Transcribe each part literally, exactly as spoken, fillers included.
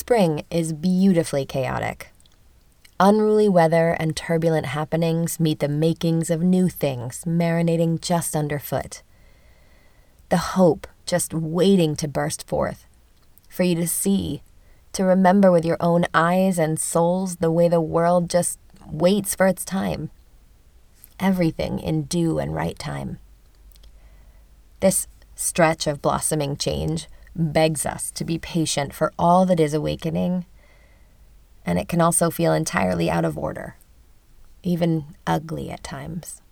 Spring is beautifully chaotic. Unruly weather and turbulent happenings meet the makings of new things marinating just underfoot. The hope just waiting to burst forth, for you to see, to remember with your own eyes and souls the way the world just waits for its time. Everything in due and right time. This stretch of blossoming change begs us to be patient for all that is awakening, and it can also feel entirely out of order, even ugly at times.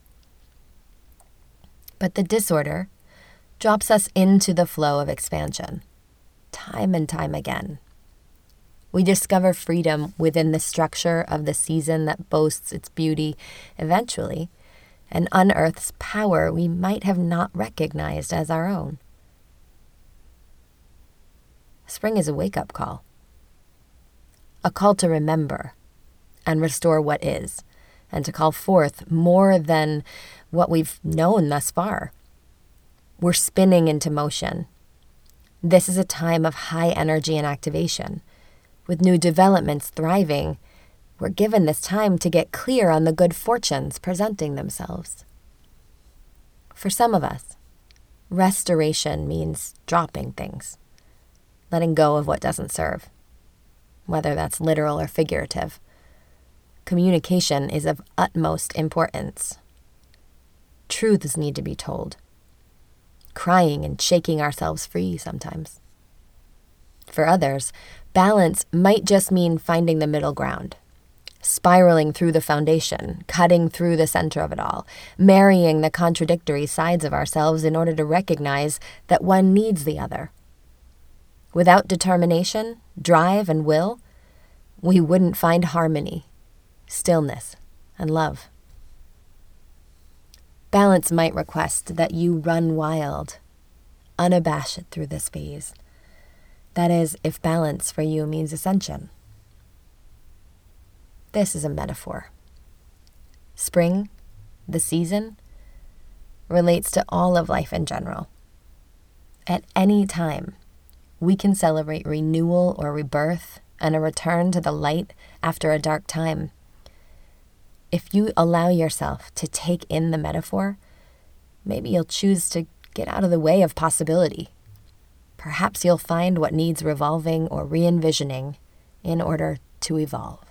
But the disorder drops us into the flow of expansion, time and time again. We discover freedom within the structure of the season that boasts its beauty eventually, and unearths power we might have not recognized as our own. Spring is a wake-up call. A call to remember and restore what is, and to call forth more than what we've known thus far. We're spinning into motion. This is a time of high energy and activation. With new developments thriving, we're given this time to get clear on the good fortunes presenting themselves. For some of us, restoration means dropping things, letting go of what doesn't serve, whether that's literal or figurative. Communication is of utmost importance. Truths need to be told. Crying and shaking ourselves free sometimes. For others, balance might just mean finding the middle ground, spiraling through the foundation, cutting through the center of it all, marrying the contradictory sides of ourselves in order to recognize that one needs the other. Without determination, drive, and will, we wouldn't find harmony, stillness, and love. Balance might request that you run wild, unabashed through this phase. That is, if balance for you means ascension. This is a metaphor. Spring, the season, relates to all of life in general. At any time, we can celebrate renewal or rebirth and a return to the light after a dark time. If you allow yourself to take in the metaphor, maybe you'll choose to get out of the way of possibility. Perhaps you'll find what needs revolving or re-envisioning in order to evolve.